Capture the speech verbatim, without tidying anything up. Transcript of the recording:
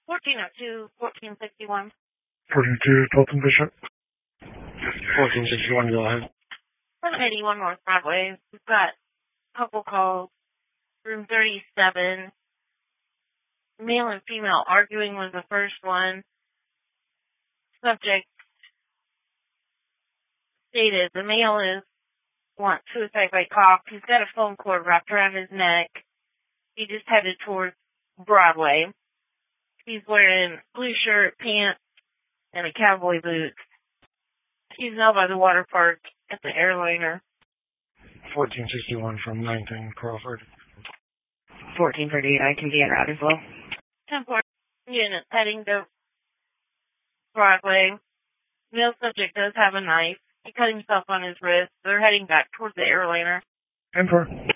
fourteen oh two, fourteen sixty-one. fourteen oh two, Dalton Bishop. fourteen sixty-one, go ahead. seven eighty-one North Broadway. We've got a couple calls. Room thirty-seven. Male and female arguing was the first one. Subject stated the male is wants suicide by cop. He's got a phone cord wrapped around his neck. He just headed towards Broadway. He's wearing blue shirt, pants, and a cowboy boot. He's now by the water park at the airliner. fourteen sixty-one from ninth and Crawford. fourteen thirty-eight, I can be en route as well. ten four units heading to Broadway. Male subject does have a knife. He cut himself on his wrist. They're heading back towards the airliner. ten four.